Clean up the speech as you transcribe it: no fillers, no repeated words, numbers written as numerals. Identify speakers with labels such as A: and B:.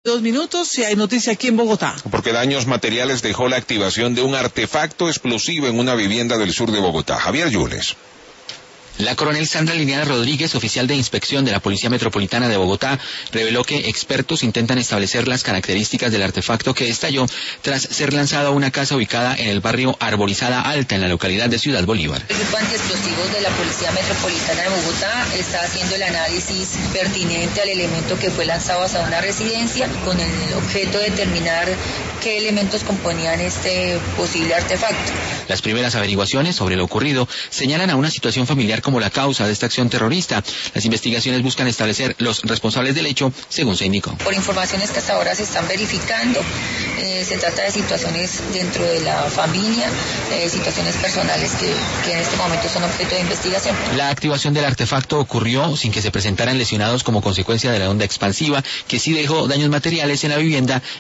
A: 2 minutos y hay noticia aquí en Bogotá.
B: Porque daños materiales dejó la activación de un artefacto explosivo en una vivienda del sur de Bogotá. Javier Yules.
C: La coronel Sandra Liliana Rodríguez, oficial de inspección de la Policía Metropolitana de Bogotá, reveló que expertos intentan establecer las características del artefacto que estalló tras ser lanzado a una casa ubicada en el barrio Arborizada Alta, en la localidad de Ciudad Bolívar.
D: El grupo antiexplosivos de la Policía Metropolitana de Bogotá está haciendo el análisis pertinente al elemento que fue lanzado hacia una residencia con el objeto de determinar qué elementos componían este posible artefacto.
C: Las primeras averiguaciones sobre lo ocurrido señalan a una situación familiar como la causa de esta acción terrorista. Las investigaciones buscan establecer los responsables del hecho, según se indicó.
D: Por informaciones que hasta ahora se están verificando, se trata de situaciones dentro de la familia, situaciones personales que en este momento son objeto de investigación.
C: La activación del artefacto ocurrió sin que se presentaran lesionados como consecuencia de la onda expansiva, que sí dejó daños materiales en la vivienda